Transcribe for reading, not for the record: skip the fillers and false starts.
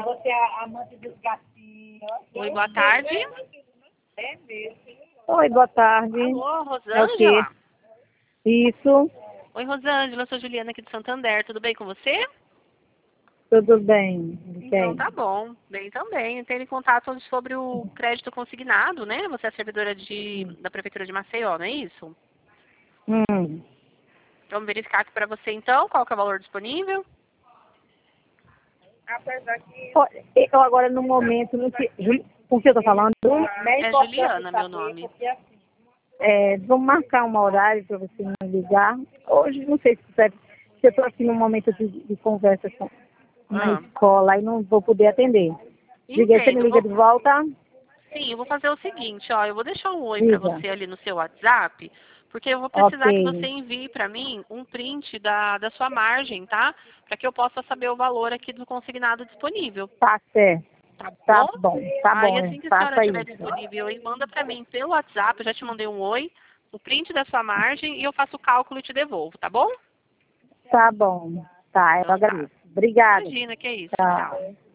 você é amante dos gatinhos. Oi, boa tarde. É mesmo. Oi, boa tarde. Alô, É o quê? Rosângela? Isso, Oi, Rosângela, eu sou Juliana aqui de Santander. Tudo bem com você? tudo bem. Então tá bom. Bem também. Entrei em contato sobre o crédito consignado, né? Você é servidora da Prefeitura de Maceió, não é isso? Vamos verificar aqui para você então qual que é o valor disponível. Apesar que... Eu agora no momento, com que eu tô falando? É Juliana, meu nome. Vamos marcar um horário para você me ligar. Hoje, não sei se eu tô assim num momento de conversa na escola e não vou poder atender. Diga aí, você me Entendo. liga de volta? Sim, eu vou fazer o seguinte, ó, eu vou deixar um oi para Diga. você ali no seu WhatsApp, porque eu vou precisar que Ok. você envie para mim um print da sua margem, tá? Para que eu possa saber o valor aqui do consignado disponível, Tá certo. tá Tá bom? bom, tá Aí bom. assim que a senhora Faça tiver isso. disponível, aí manda para mim pelo WhatsApp, eu já te mandei um oi, o print da sua margem e eu faço o cálculo e te devolvo, tá bom? Tá bom. Tá, eu Então tá. agradeço. Obrigada. Imagina, que é isso. Tchau. Tchau.